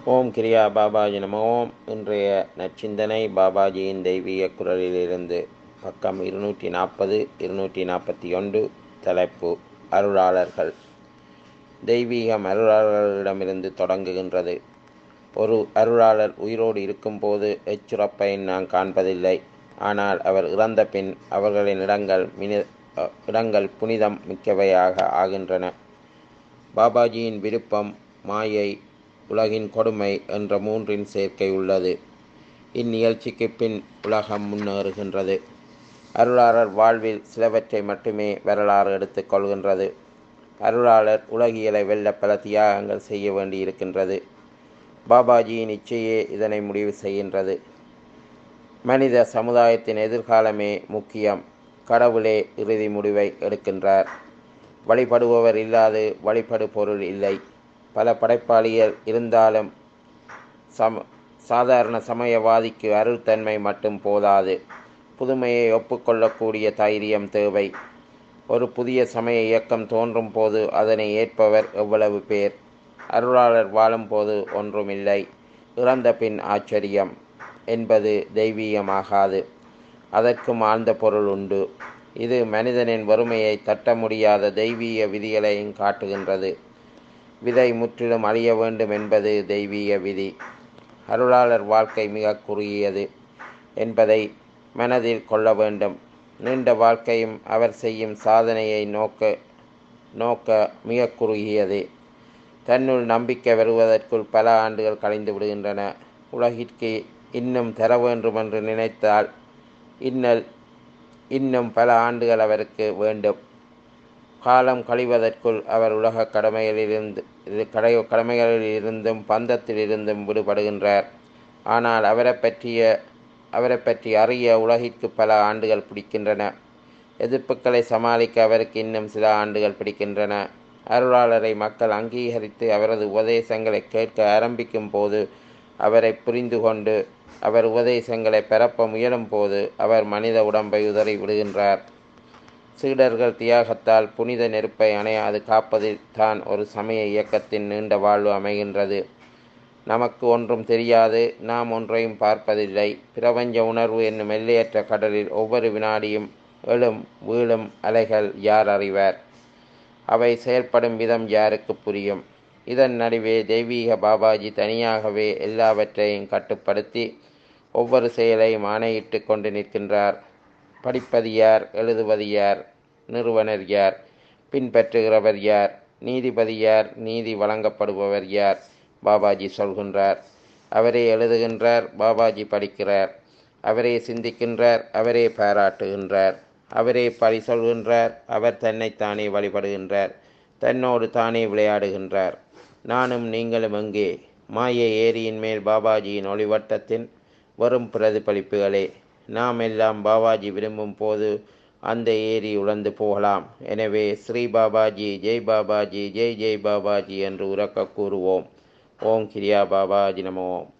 ஓம் கிரியா பாபாஜி நம ஓம். இன்றைய நற்சிந்தனை பாபாஜியின் தெய்வீக குரலிலிருந்து பக்கம் 240 241. தலைப்பு அருளாளர்கள். தெய்வீகம் அருளாளர்களிடமிருந்து தொடங்குகின்றது. ஒரு அருளாளர் உயிரோடு இருக்கும்போது எச்சுரப்பையும் நான் காண்பதில்லை. ஆனால் அவர் இறந்த பின் அவர்களின் இடங்கள் புனிதம் மிக்கவையாக ஆகின்றன. பாபாஜியின் விருப்பம், மாயை, உலகின் கொடுமை என்ற மூன்றின் சேர்க்கை உள்ளது. இந்நிகழ்ச்சிக்கு பின் உலகம் முன்னேறுகின்றது. அருளாளர் வாழ்வில் சிலவற்றை மட்டுமே வரலாறு எடுத்துக் கொள்கின்றது. அருளாளர் உலகியலை வெல்ல பல தியாகங்கள் செய்ய வேண்டியிருக்கின்றது. பாபாஜியின் இச்சையே இதனை முடிவு செய்கின்றது. மனித சமுதாயத்தின் எதிர்காலமே முக்கியம். கடவுளே இறுதி முடிவை எடுக்கின்றார். வழிபடுபவர் இல்லாது வழிபடு பொருள் இல்லை. பல படைப்பாளிகள் இருந்தாலும் சாதாரண சமயவாதிக்கு அருள்தன்மை மட்டும் போதாது. புதுமையை ஒப்புக்கொள்ளக்கூடிய தைரியம் தேவை. ஒரு புதிய சமய இயக்கம் தோன்றும் போது அதனை ஏற்பவர் எவ்வளவு பேர்? அருளாளர் வாழும்போது ஒன்றுமில்லை. இறந்த பின் ஆச்சரியம் என்பது தெய்வீகமாகாது. அதற்கும் ஆழ்ந்த பொருள் உண்டு. இது மனிதனின் வறுமையை தட்ட முடியாத தெய்வீக விதிகளையும் காட்டுகின்றது. விதை முற்றிலும் அழிய வேண்டும் என்பது தெய்வீக விதி. அருளாளர் வாழ்க்கை மிக குறுகியது என்பதை மனதில் கொள்ள வேண்டும். நீண்ட வாழ்க்கையும் அவர் செய்யும் சாதனையை நோக்க மிக குறுகியது. தன்னுள் நம்பிக்கை வருவதற்குள் பல ஆண்டுகள் கழிந்து விடுகின்றன. உலகிற்கு இன்னும் தர வேண்டுமென்று நினைத்தால் இன்னும் பல ஆண்டுகள் அவருக்கு வேண்டும். காலம் கழிவதற்குள் அவர் உலக கடமைகளிலிருந்தும் பந்தத்திலிருந்தும் விடுபடுகின்றார். ஆனால் அவரை பற்றி அறிய உலகிற்கு பல ஆண்டுகள் பிடிக்கின்றன. எதிர்ப்புகளை சமாளிக்க அவருக்கு இன்னும் சில ஆண்டுகள் பிடிக்கின்றன. அருளாளரை மக்கள் அங்கீகரித்து அவரது உபதேசங்களை கேட்க ஆரம்பிக்கும் போது, அவரை புரிந்து கொண்டு அவர் உபதேசங்களை பரப்ப முயலும் போது அவர் மனித உடம்பை உதறி விடுகின்றார். சீடர்கள் தியாகத்தால் புனித நெருப்பை அணையாது காப்பதில் தான் ஒரு சமய இயக்கத்தின் நீண்ட வாழ்வு அமைகின்றது. நமக்கு ஒன்றும் தெரியாது. நாம் ஒன்றையும் பார்ப்பதில்லை. பிரபஞ்ச உணர்வு என்னும் எல்லையற்ற கடலில் ஒவ்வொரு வினாடியும் எழும் வீழும் அலைகள் யார் அறிவார்? அவை செயல்படும் விதம் யாருக்கு புரியும்? இதன் நடுவே தெய்வீக பாபாஜி தனியாகவே எல்லாவற்றையும் கட்டுப்படுத்தி ஒவ்வொரு செயலையும் ஆணையிட்டு கொண்டு நிற்கின்றார். படிப்பது யார்? எழுதுவது யார்? நிறுவனர் யார்? பின்பற்றுகிறவர் யார்? நீதிபதி யார்? நீதி வழங்கப்படுபவர் யார்? பாபாஜி சொல்கின்றார். அவரே எழுதுகின்றார். பாபாஜி படிக்கிறார். அவரே சிந்திக்கின்றார். அவரே பாராட்டுகின்றார். அவரே பழி சொல்கின்றார். அவர் தன்னைத்தானே வழிபடுகின்றார். தன்னோடு தானே விளையாடுகின்றார். நானும் நீங்களும் எங்கே? மாயை ஏரியின் மேல் பாபாஜியின் ஒளிவட்டத்தின் வரும் பிரதிபலிப்புகளே. நாம் எல்லாம் பாபாஜி விரும்பும் போது அந்த ஏரி உலர்ந்து போகலாம். எனவே ஸ்ரீ பாபாஜி, ஜெய் பாபாஜி, ஜெய் ஜெய் பாபாஜி என்று உரக்க கூறுவோம். ஓம் கிரியா பாபாஜி நமோ.